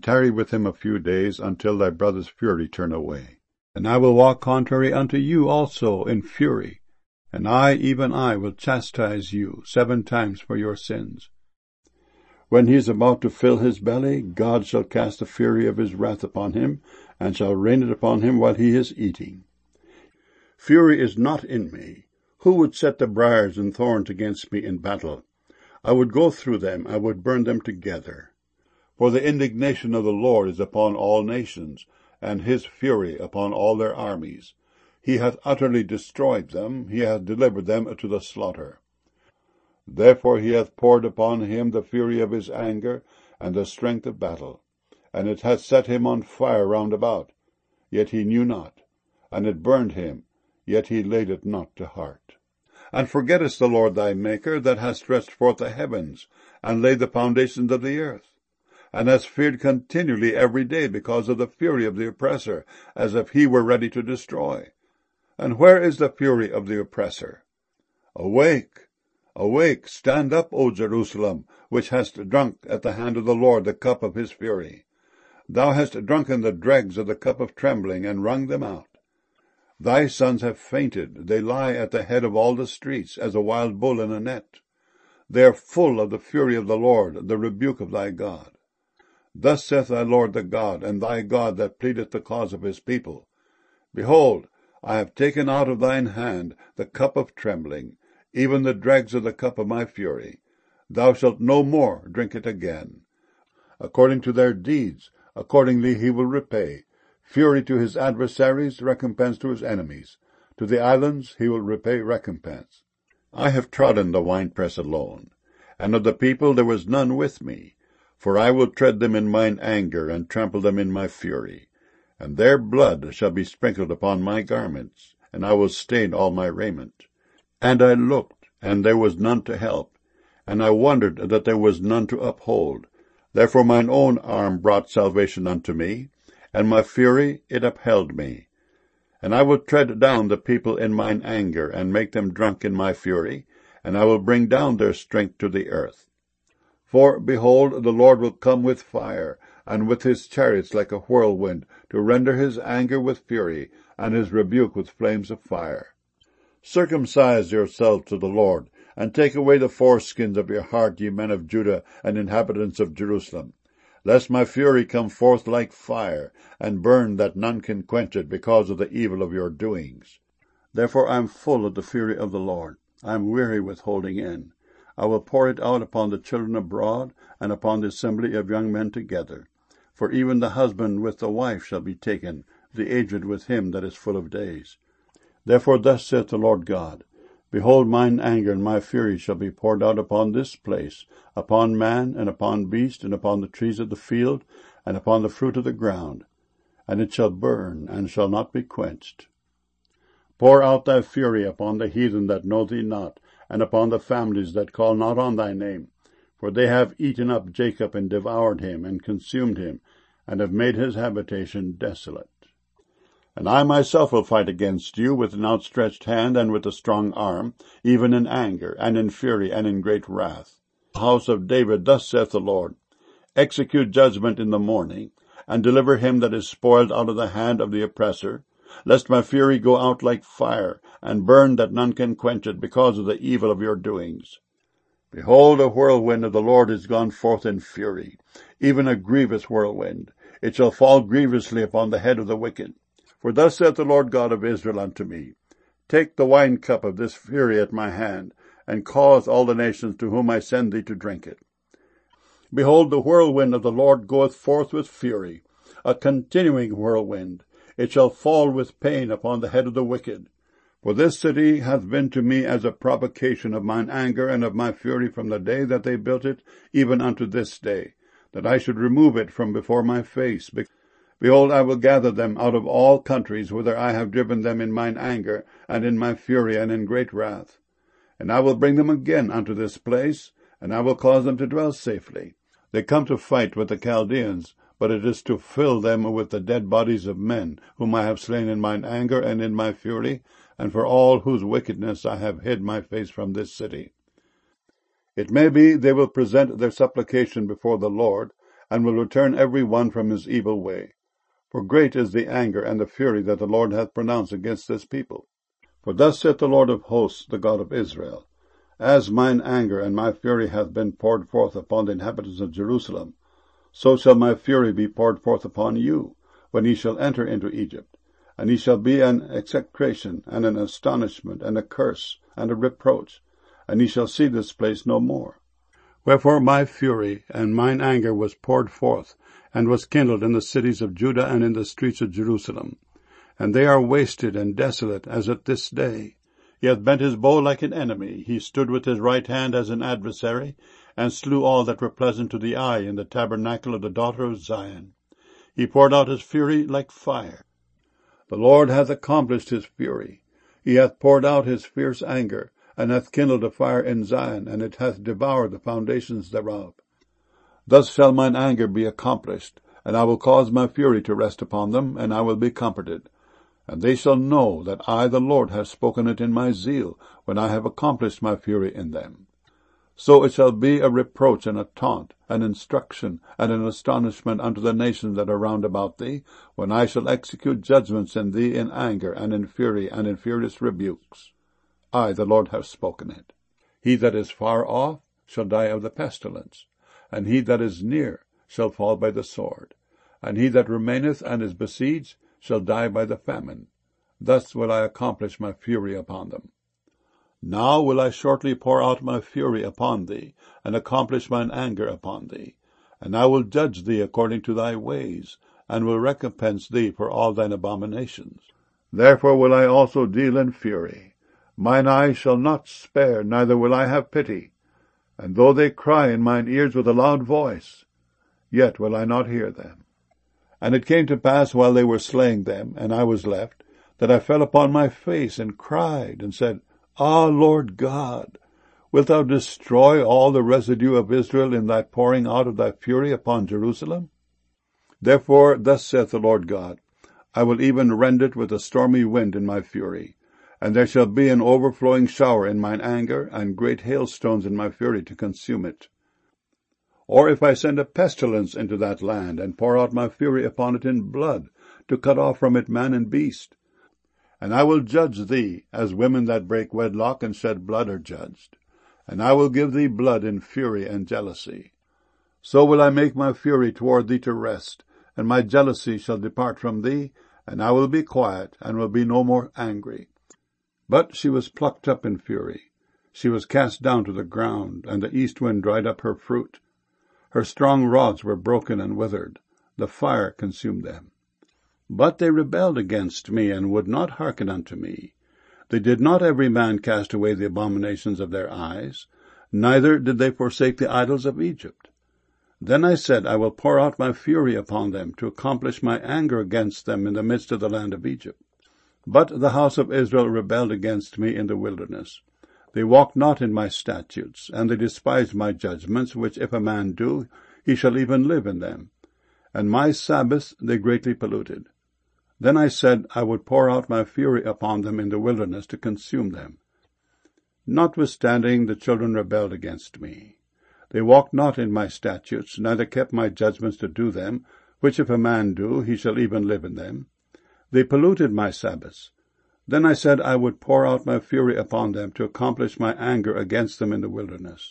tarry with him a few days, until thy brother's fury turn away. And I will walk contrary unto you also in fury, and I, even I, will chastise you 7 times for your sins. When he is about to fill his belly, God shall cast the fury of his wrath upon him, and shall rain it upon him while he is eating. Fury is not in me. Who would set the briars and thorns against me in battle? I would go through them, I would burn them together. For the indignation of the Lord is upon all nations, and his fury upon all their armies. He hath utterly destroyed them, he hath delivered them to the slaughter. Therefore he hath poured upon him the fury of his anger, and the strength of battle. And it hath set him on fire round about, yet he knew not. And it burned him, yet he laid it not to heart. And forgettest the Lord thy Maker, that hast stretched forth the heavens, and laid the foundations of the earth, and hast feared continually every day because of the fury of the oppressor, as if he were ready to destroy. And where is the fury of the oppressor? Awake, awake, stand up, O Jerusalem, which hast drunk at the hand of the Lord the cup of his fury. Thou hast drunken the dregs of the cup of trembling, and wrung them out. Thy sons have fainted, they lie at the head of all the streets, as a wild bull in a net. They are full of the fury of the Lord, the rebuke of thy God. Thus saith thy Lord the God, and thy God that pleadeth the cause of his people. Behold, I have taken out of thine hand the cup of trembling, even the dregs of the cup of my fury. Thou shalt no more drink it again. According to their deeds, accordingly he will repay. Fury to his adversaries, recompense to his enemies. To the islands he will repay recompense. I have trodden the winepress alone, and of the people there was none with me. For I will tread them in mine anger, and trample them in my fury. And their blood shall be sprinkled upon my garments, and I will stain all my raiment. And I looked, and there was none to help, and I wondered that there was none to uphold. Therefore mine own arm brought salvation unto me, and my fury it upheld me. And I will tread down the people in mine anger, and make them drunk in my fury, and I will bring down their strength to the earth. For, behold, the Lord will come with fire, and with his chariots like a whirlwind, to render his anger with fury, and his rebuke with flames of fire. Circumcise yourselves to the Lord, and take away the foreskins of your heart, ye men of Judah and inhabitants of Jerusalem, lest my fury come forth like fire, and burn that none can quench it, because of the evil of your doings. Therefore I am full of the fury of the Lord. I am weary with holding in. I will pour it out upon the children abroad, and upon the assembly of young men together. For even the husband with the wife shall be taken, the aged with him that is full of days. Therefore thus saith the Lord God, Behold, mine anger and my fury shall be poured out upon this place, upon man, and upon beast, and upon the trees of the field, and upon the fruit of the ground. And it shall burn, and shall not be quenched. Pour out thy fury upon the heathen that know thee not, and upon the families that call not on thy name. For they have eaten up Jacob, and devoured him, and consumed him, and have made his habitation desolate. And I myself will fight against you with an outstretched hand and with a strong arm, even in anger, and in fury, and in great wrath. House of David, thus saith the Lord, Execute judgment in the morning, and deliver him that is spoiled out of the hand of the oppressor, lest my fury go out like fire, and burn that none can quench it, because of the evil of your doings. Behold, a whirlwind of the Lord is gone forth in fury, even a grievous whirlwind. It shall fall grievously upon the head of the wicked. For thus saith the Lord God of Israel unto me, Take the wine cup of this fury at my hand, and cause all the nations to whom I send thee to drink it. Behold, the whirlwind of the Lord goeth forth with fury, a continuing whirlwind. It shall fall with pain upon the head of the wicked. For this city hath been to me as a provocation of mine anger and of my fury from the day that they built it, even unto this day, that I should remove it from before my face. Behold, I will gather them out of all countries whither I have driven them in mine anger, and in my fury, and in great wrath. And I will bring them again unto this place, and I will cause them to dwell safely. They come to fight with the Chaldeans, but it is to fill them with the dead bodies of men, whom I have slain in mine anger and in my fury, and for all whose wickedness I have hid my face from this city. It may be they will present their supplication before the Lord, and will return every one from his evil way. For great is the anger and the fury that the Lord hath pronounced against this people. For thus saith the Lord of hosts, the God of Israel, As mine anger and my fury hath been poured forth upon the inhabitants of Jerusalem, so shall my fury be poured forth upon you, when ye shall enter into Egypt. And ye shall be an execration, and an astonishment, and a curse, and a reproach, and ye shall see this place no more. Wherefore my fury and mine anger was poured forth, and was kindled in the cities of Judah and in the streets of Jerusalem. And they are wasted and desolate as at this day. He hath bent his bow like an enemy, he stood with his right hand as an adversary, and slew all that were pleasant to the eye in the tabernacle of the daughter of Zion. He poured out his fury like fire. The Lord hath accomplished his fury. He hath poured out his fierce anger, and hath kindled a fire in Zion, and it hath devoured the foundations thereof. Thus shall mine anger be accomplished, and I will cause my fury to rest upon them, and I will be comforted. And they shall know that I, the Lord, have spoken it in my zeal, when I have accomplished my fury in them. So it shall be a reproach and a taunt, an instruction, and an astonishment unto the nations that are round about thee, when I shall execute judgments in thee in anger, and in fury, and in furious rebukes. I, the Lord, have spoken it. He that is far off shall die of the pestilence, and he that is near shall fall by the sword, and he that remaineth and is besieged shall die by the famine. Thus will I accomplish my fury upon them. Now will I shortly pour out my fury upon thee, and accomplish mine anger upon thee. And I will judge thee according to thy ways, and will recompense thee for all thine abominations. Therefore will I also deal in fury. Mine eye shall not spare, neither will I have pity. And though they cry in mine ears with a loud voice, yet will I not hear them. And it came to pass, while they were slaying them, and I was left, that I fell upon my face, and cried, and said, Ah, Lord God, wilt thou destroy all the residue of Israel in thy pouring out of thy fury upon Jerusalem? Therefore thus saith the Lord God, I will even rend it with a stormy wind in my fury, and there shall be an overflowing shower in mine anger, and great hailstones in my fury to consume it. Or if I send a pestilence into that land, and pour out my fury upon it in blood, to cut off from it man and beast. And I will judge thee, as women that break wedlock and shed blood are judged. And I will give thee blood in fury and jealousy. So will I make my fury toward thee to rest, and my jealousy shall depart from thee, and I will be quiet, and will be no more angry. But she was plucked up in fury. She was cast down to the ground, and the east wind dried up her fruit. Her strong rods were broken and withered. The fire consumed them. But they rebelled against me, and would not hearken unto me. They did not every man cast away the abominations of their eyes, neither did they forsake the idols of Egypt. Then I said, I will pour out my fury upon them, to accomplish my anger against them in the midst of the land of Egypt. But the house of Israel rebelled against me in the wilderness. They walked not in my statutes, and they despised my judgments, which if a man do, he shall even live in them. And my Sabbaths they greatly polluted. Then I said, I would pour out my fury upon them in the wilderness to consume them. Notwithstanding, the children rebelled against me. They walked not in my statutes, neither kept my judgments to do them, which if a man do, he shall even live in them. They polluted my Sabbaths. Then I said, I would pour out my fury upon them, to accomplish my anger against them in the wilderness.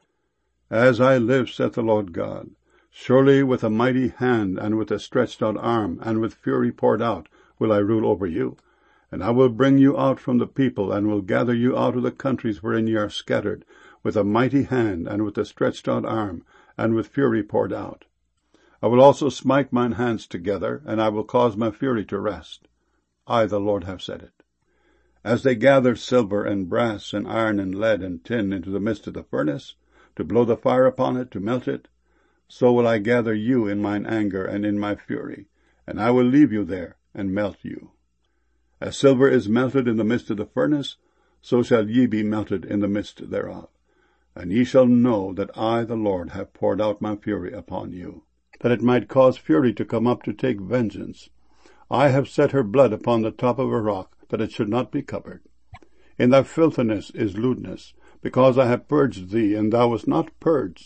As I live, saith the Lord God, surely with a mighty hand, and with a stretched out arm, and with fury poured out, will I rule over you. And I will bring you out from the people, and will gather you out of the countries wherein ye are scattered, with a mighty hand, and with a stretched out arm, and with fury poured out. I will also smite mine hands together, and I will cause my fury to rest. I, the Lord, have said it. As they gather silver and brass and iron and lead and tin into the midst of the furnace, to blow the fire upon it, to melt it, so will I gather you in mine anger and in my fury, and I will leave you there and melt you. As silver is melted in the midst of the furnace, so shall ye be melted in the midst thereof. And ye shall know that I, the Lord, have poured out my fury upon you, that it might cause fury to come up to take vengeance. I have set her blood upon the top of a rock, that it should not be covered. In thy filthiness is lewdness, because I have purged thee, and thou wast not purged.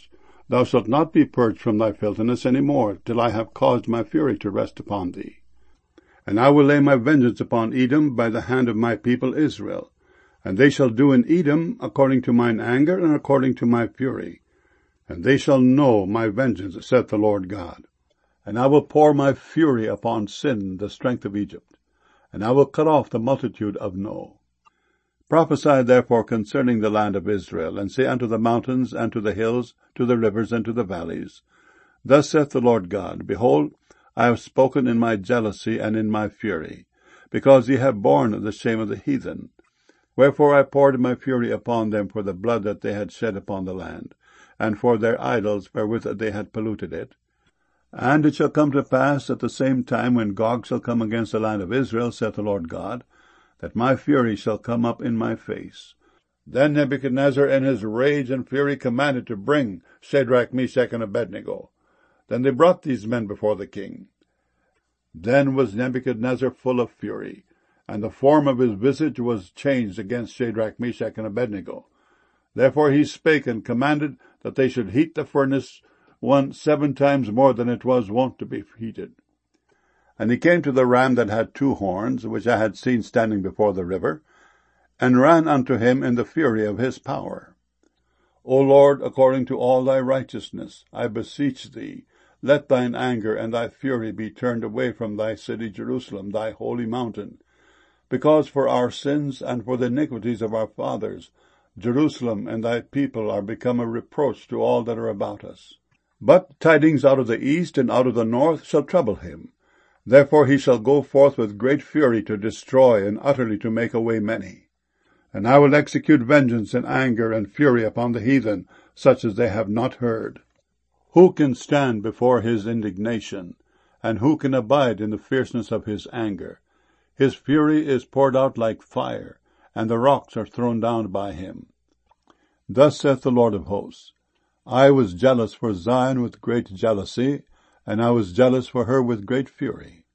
Thou shalt not be purged from thy filthiness any more, till I have caused my fury to rest upon thee. And I will lay my vengeance upon Edom by the hand of my people Israel. And they shall do in Edom according to mine anger and according to my fury. And they shall know my vengeance, saith the Lord God. And I will pour my fury upon Sin, the strength of Egypt. And I will cut off the multitude of No. Prophesy therefore concerning the land of Israel, and say unto the mountains, and to the hills, to the rivers, and to the valleys, Thus saith the Lord God, Behold, I have spoken in my jealousy and in my fury, because ye have borne the shame of the heathen. Wherefore I poured my fury upon them for the blood that they had shed upon the land, and for their idols wherewith they had polluted it. And it shall come to pass at the same time, when Gog shall come against the land of Israel, saith the Lord God, that my fury shall come up in my face. Then Nebuchadnezzar in his rage and fury commanded to bring Shadrach, Meshach, and Abednego. Then they brought these men before the king. Then was Nebuchadnezzar full of fury, and the form of his visage was changed against Shadrach, Meshach, and Abednego. Therefore he spake and commanded that they should heat the furnace 7 times more than it was wont to be heated. And he came to the ram that had 2 horns, which I had seen standing before the river, and ran unto him in the fury of his power. O Lord, according to all thy righteousness, I beseech thee, let thine anger and thy fury be turned away from thy city Jerusalem, thy holy mountain, because for our sins and for the iniquities of our fathers, Jerusalem and thy people are become a reproach to all that are about us. But tidings out of the east and out of the north shall trouble him. Therefore he shall go forth with great fury to destroy and utterly to make away many. And I will execute vengeance and anger and fury upon the heathen, such as they have not heard. Who can stand before his indignation, and who can abide in the fierceness of his anger? His fury is poured out like fire, and the rocks are thrown down by him. Thus saith the Lord of hosts, I was jealous for Zion with great jealousy, and I was jealous for her with great fury.